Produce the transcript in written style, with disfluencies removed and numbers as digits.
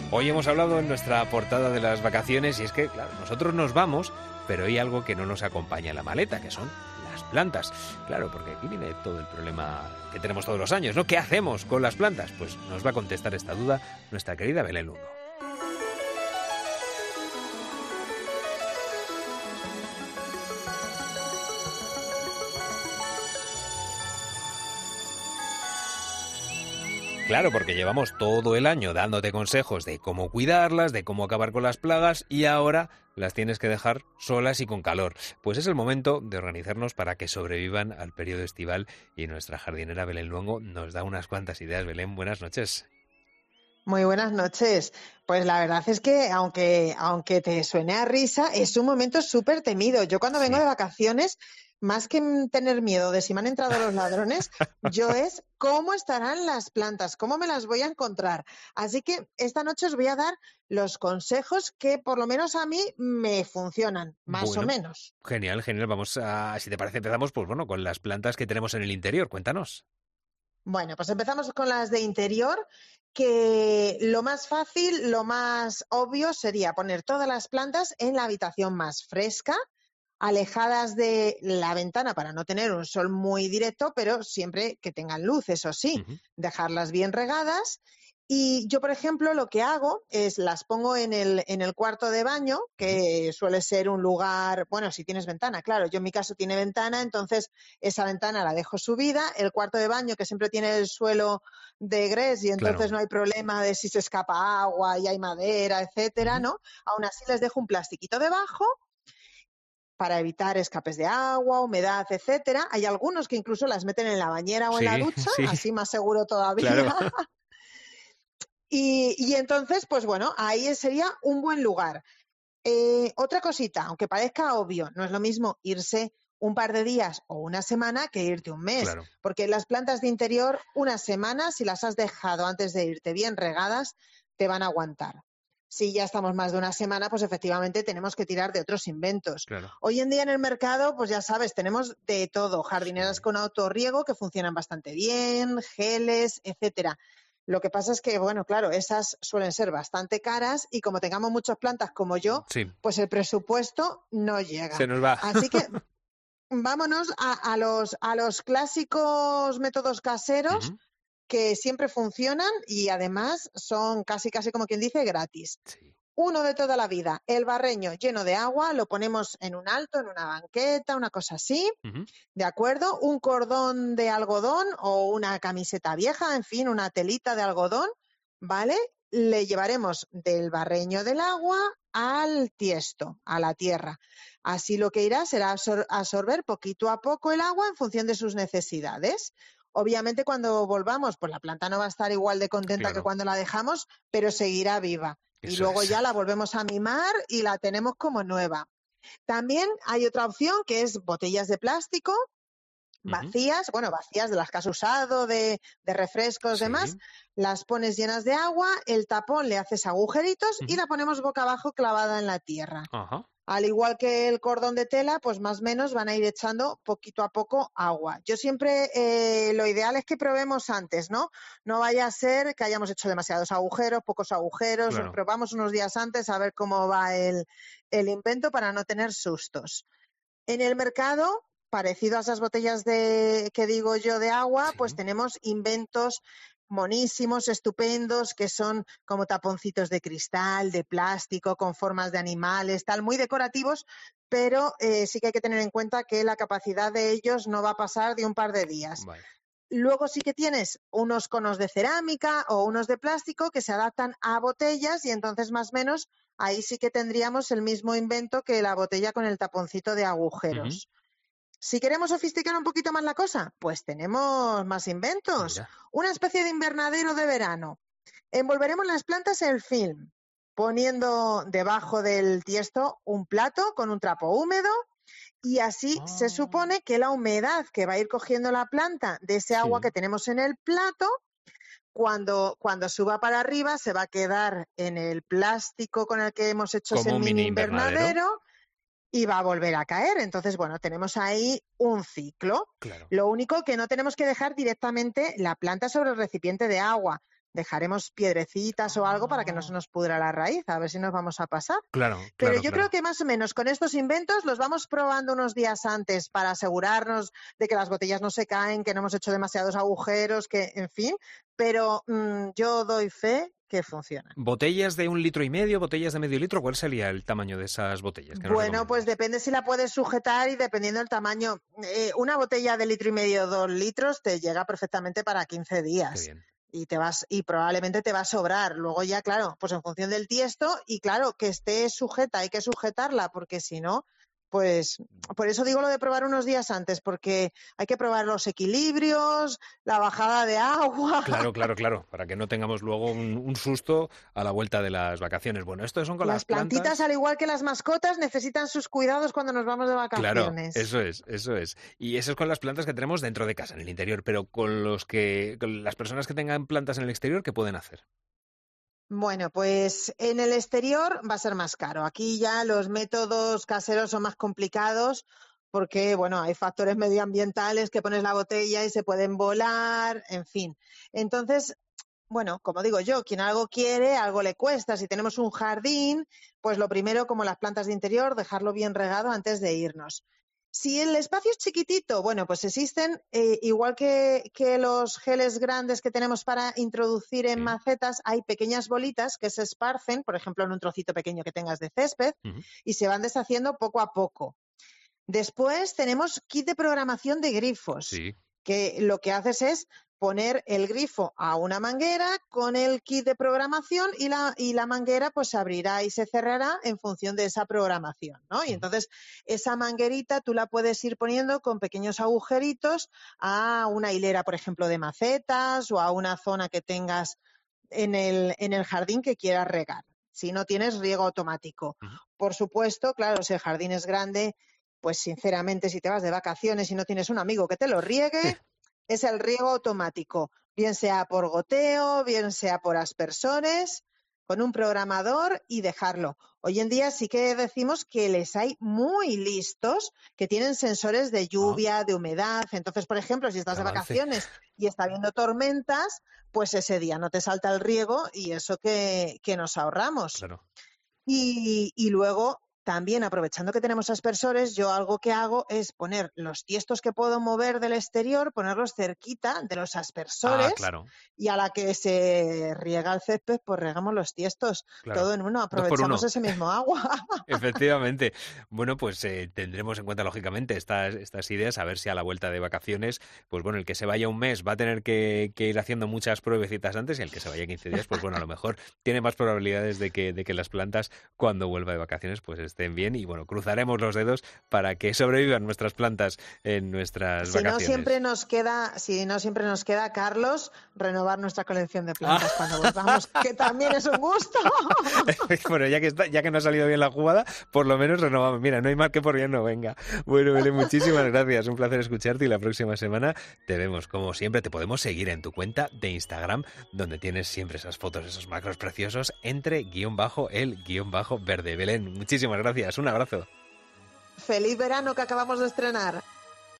Hoy hemos hablado en nuestra portada de las vacaciones y es que, claro, nosotros nos vamos, pero hay algo que no nos acompaña en la maleta, que son las plantas. Claro, porque aquí viene todo el problema que tenemos todos los años, ¿no? ¿Qué hacemos con las plantas? Pues nos va a contestar esta duda nuestra querida Belén Lugo. Claro, porque llevamos todo el año dándote consejos de cómo cuidarlas, de cómo acabar con las plagas y ahora las tienes que dejar solas y con calor. Pues es el momento de organizarnos para que sobrevivan al periodo estival y nuestra jardinera Belén Luengo nos da unas cuantas ideas. Belén, buenas noches. Muy buenas noches. Pues la verdad es que, aunque te suene a risa, es un momento súper temido. Yo cuando vengo Sí. de vacaciones, más que tener miedo de si me han entrado los ladrones, yo es cómo estarán las plantas, cómo me las voy a encontrar. Así que esta noche os voy a dar los consejos que por lo menos a mí me funcionan, más o Bueno, menos. genial, genial. Vamos a, si te parece, empezamos pues bueno, con las plantas que tenemos en el interior. Cuéntanos. Bueno, pues empezamos con las de interior, que lo más fácil, lo más obvio sería poner todas las plantas en la habitación más fresca, alejadas de la ventana para no tener un sol muy directo, pero siempre que tengan luz, eso sí, Ujú. dejarlas bien regadas. Y yo, por ejemplo, lo que hago es las pongo en el cuarto de baño, Ujú. que suele ser un lugar, bueno, si tienes ventana, claro, yo en mi caso tiene ventana, entonces esa ventana la dejo subida, el cuarto de baño que siempre tiene el suelo de grés y entonces Claro. no hay problema de si se escapa agua y hay madera, etcétera, Ujú. ¿no? Aún así les dejo un plastiquito debajo para evitar escapes de agua, humedad, etcétera. Hay algunos que incluso las meten en la bañera o en la Sí, ducha, sí, así más seguro todavía. claro. Y entonces, pues bueno, ahí sería un buen lugar. Otra cosita, aunque parezca obvio, no es lo mismo irse un par de días o una semana que irte un mes, Claro. porque las plantas de interior, una semana, si las has dejado antes de irte bien regadas, te van a aguantar. Si ya estamos más de una semana, pues efectivamente tenemos que tirar de otros inventos. Claro. Hoy en día en el mercado, pues ya sabes, tenemos de todo, jardineras Sí. con autorriego que funcionan bastante bien, geles, etcétera. Lo que pasa es que, bueno, claro, esas suelen ser bastante caras y como tengamos muchas plantas como yo, Sí, pues el presupuesto no se llega. nos va. Así que vámonos a los clásicos métodos caseros Ujú. que siempre funcionan y además son casi, casi como quien dice, gratis. Sí. Uno de toda la vida, el barreño lleno de agua, lo ponemos en un alto, en una banqueta, una cosa así, Ujú. ¿de acuerdo? Un cordón de algodón o una camiseta vieja, en fin, una telita de algodón, ¿vale? Le llevaremos del barreño del agua al tiesto, a la tierra. Así lo que irá será absorber poquito a poco el agua en función de sus necesidades. Obviamente cuando volvamos, pues la planta no va a estar igual de contenta que Claro, cuando la dejamos, pero seguirá viva. Y eso luego es. ya la volvemos a mimar y la tenemos como nueva. También hay otra opción que es botellas de plástico Ujú. vacías, bueno, vacías de las que has usado, de refrescos, demás, Sí. las pones llenas de agua, el tapón le haces agujeritos y Ujú. la ponemos boca abajo clavada en la tierra. Ajá. Al igual que el cordón de tela, pues más o menos van a ir echando poquito a poco agua. Yo siempre, lo ideal es que probemos antes, ¿no? No vaya a ser que hayamos hecho demasiados agujeros, pocos agujeros, Claro. probamos unos días antes a ver cómo va el invento para no tener sustos. En el mercado, parecido a esas botellas que digo yo de agua, pues Sí. tenemos inventos monísimos, estupendos, que son como taponcitos de cristal, de plástico, con formas de animales, tal, muy decorativos, pero sí que hay que tener en cuenta que la capacidad de ellos no va a pasar de un par de días. Vale. Luego sí que tienes unos conos de cerámica o unos de plástico que se adaptan a botellas y entonces más o menos ahí sí que tendríamos el mismo invento que la botella con el taponcito de Ujú. agujeros. Si queremos sofisticar un poquito más la cosa, pues tenemos más inventos. Mira. Una especie de invernadero de verano. Envolveremos las plantas en film, poniendo debajo del tiesto un plato con un trapo húmedo y así se Ah, supone que la humedad que va a ir cogiendo la planta de ese agua sí. que tenemos en el plato, cuando suba para arriba se va a quedar en el plástico con el que hemos hecho ese Como un mini mini invernadero. invernadero y va a volver a caer. Entonces, bueno, tenemos ahí un ciclo. Claro. Lo único que no tenemos que dejar directamente la planta sobre el recipiente de agua. Dejaremos piedrecitas o algo para que no se nos pudra la raíz, a ver si nos vamos a pasar. Claro, Pero claro, yo claro. creo que más o menos con estos inventos los vamos probando unos días antes para asegurarnos de que las botellas no se caen, que no hemos hecho demasiados agujeros, que, en fin, pero yo doy fe que funcionan. ¿Botellas de 1,5 litros, botellas de medio litro? ¿Cuál sería el tamaño de esas botellas que nos Bueno, pues recomiendas? depende si la puedes sujetar y dependiendo del tamaño. Una botella de 1,5 litros, 2 litros te llega perfectamente para 15 Qué días. bien. Y probablemente te va a sobrar. Luego ya, claro, pues en función del tiesto y claro, que esté sujeta, hay que sujetarla porque si no, pues por eso digo lo de probar unos días antes, porque hay que probar los equilibrios, la bajada de agua. Claro, claro, claro, para que no tengamos luego un susto a la vuelta de las vacaciones. Bueno, estos son con las Las plantitas, plantas. al igual que las mascotas, necesitan sus cuidados cuando nos vamos de Claro, vacaciones. eso es, eso es. Y eso es con las plantas que tenemos dentro de casa, en el interior, pero con las personas que tengan plantas en el exterior, ¿qué pueden hacer? Bueno, pues en el exterior va a ser más caro. Aquí ya los métodos caseros son más complicados porque, bueno, hay factores medioambientales que pones la botella y se pueden volar, en fin. Entonces, bueno, como digo yo, quien algo quiere, algo le cuesta. Si tenemos un jardín, pues lo primero, como las plantas de interior, dejarlo bien regado antes de irnos. Si el espacio es chiquitito, bueno, pues existen, igual que los geles grandes que tenemos para introducir en Sí. macetas, hay pequeñas bolitas que se esparcen, por ejemplo, en un trocito pequeño que tengas de césped, Ujú. y se van deshaciendo poco a poco. Después tenemos kit de programación de grifos, Sí. que lo que haces es poner el grifo a una manguera con el kit de programación y la manguera pues se abrirá y se cerrará en función de esa programación, ¿no? Y Ujú. entonces esa manguerita tú la puedes ir poniendo con pequeños agujeritos a una hilera, por ejemplo, de macetas o a una zona que tengas en el jardín que quieras regar, si no tienes riego automático. Ujú. Por supuesto, claro, si el jardín es grande, pues sinceramente, si te vas de vacaciones y no tienes un amigo que te lo riegue, es el riego automático, bien sea por goteo, bien sea por aspersores, con un programador y dejarlo. Hoy en día sí que decimos que les hay muy listos que tienen sensores de Ah, lluvia, de humedad. Entonces, por ejemplo, si estás qué de avance. vacaciones y está habiendo tormentas, pues ese día no te salta el riego y eso que nos ahorramos. Claro. Y luego, también aprovechando que tenemos aspersores, yo algo que hago es poner los tiestos que puedo mover del exterior, ponerlos cerquita de los Ah, aspersores claro, y a la que se riega el césped, pues regamos los tiestos. claro. Todo en uno, Dos por aprovechamos uno. ese mismo agua. Efectivamente. Bueno, pues tendremos en cuenta, lógicamente, estas ideas, a ver si a la vuelta de vacaciones, pues bueno, el que se vaya un mes va a tener que ir haciendo muchas pruebecitas antes y el que se vaya 15 días, pues bueno, a lo mejor tiene más probabilidades de que las plantas, cuando vuelva de vacaciones, pues estén bien y bueno, cruzaremos los dedos para que sobrevivan nuestras plantas en nuestras vacaciones. Si no siempre nos queda, Carlos, renovar nuestra colección de Ah, plantas cuando volvamos, que también es un gusto. bueno, ya que no ha salido bien la jugada, por lo menos renovamos. Mira, no hay mal que por bien no venga. Bueno, Belén, muchísimas gracias. Un placer escucharte y la próxima semana te vemos. Como siempre, te podemos seguir en tu cuenta de Instagram, donde tienes siempre esas fotos, esos macros preciosos, entre _el_verde. Belén, muchísimas gracias. Un abrazo. Feliz verano que acabamos de estrenar.